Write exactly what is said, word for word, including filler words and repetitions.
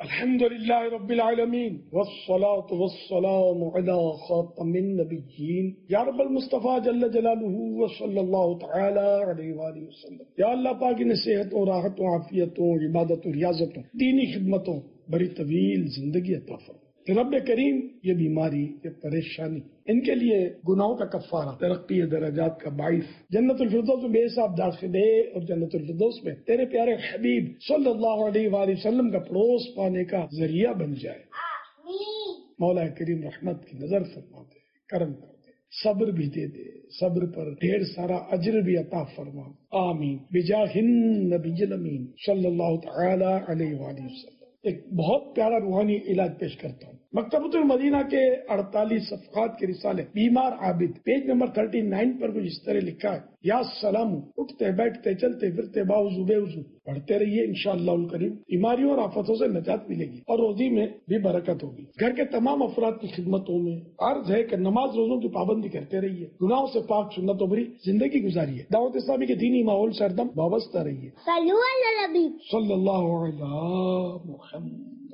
الحمد للہ رب العالمین والصلاة والسلام علی خاتم النبیین یا رب المصطفیٰ جل جلالہ وصلی اللہ تعالی علیہ وآلہ وسلم۔ یا اللہ پاک انہیں صحتوں، راحتوں، عافیتوں، عبادتوں، ریاضتوں، دینی خدمتوں، بڑی طویل زندگی عطا فرما۔ رب کریم یہ بیماری، یہ پریشانی، ان کے لیے گناہوں کا کفارہ، ترقی درجات کا باعث، جنت الفردوس میں بے حساب داخلے اور جنت الفردوس میں تیرے پیارے حبیب صلی اللہ علیہ وآلہ وسلم کا پڑوس پانے کا ذریعہ بن جائے۔ مولا کریم رحمت کی نظر فرما دے، کرم کر دے، صبر بھی دے دے، صبر پر ڈھیر سارا اجر بھی عطا فرما، آمین بجاہ النبی الامین صلی اللہ تعالی علیہ وآلہ وسلم۔ ایک بہت پیارا روحانی علاج پیش کرتا ہوں۔ مکتبۃ المدینہ کے اڑتالیس صفحات کے رسالے بیمار Abid page number thirty nine پر کچھ اس طرح لکھا ہے، یا سلام، اٹھتے بیٹھتے چلتے پھرتے باوضو بے وضو پڑھتے رہیے، انشاءاللہ الکریم بیماریوں اور آفتوں سے نجات ملے گی اور روزی میں بھی برکت ہوگی۔ گھر کے تمام افراد کی خدمتوں میں عرض ہے کہ نماز روزوں کی پابندی کرتے رہیے، گناہوں سے پاک سنتوں بھری زندگی گزاریے، دعوت اسلامی کے دینی ماحول سے ہردم وابستہ رہیے۔ صلی اللہ علیہ محمد۔